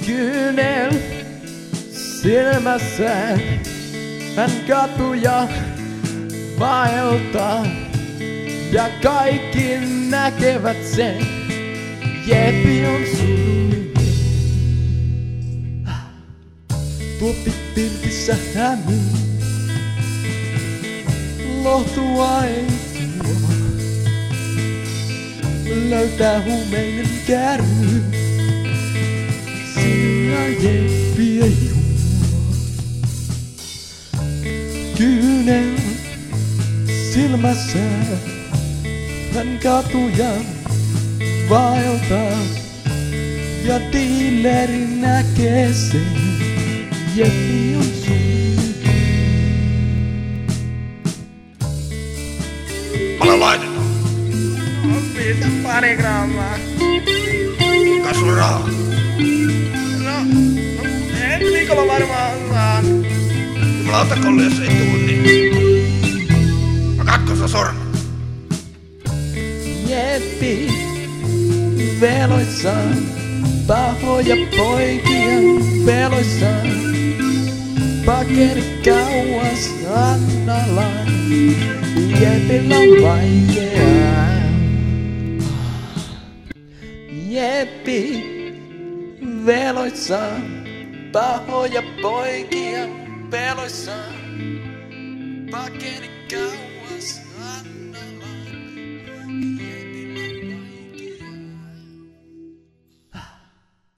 Kyynel silmässään hän katuja vaeltaa ja kaikki näkevät sen. Jeppi on surullinen. Tuoppi pirtissä hämyy. Lohtua ei tuo. Löytää huumeinen käry. Sinä Jeppi ei juo. Kyynel silmässään hän katuja vaeltaa ja dealeri näkee sen. Jeppi on surullinen. Paljon laitetaan. Pistä pari grammaa. Kai sulla rahaa? No, ensi viikolla varmaan saan. Lautakolle jos ei tuu niin. Mä katkossa sormet. Jeppi veloissaan, pahoja poikia peloissaan. Pakeni kauas Annalaan, Jepillä on vaikeaa. Jeppi veloissaan, pahoja poikia peloissaan. Pakeni kauas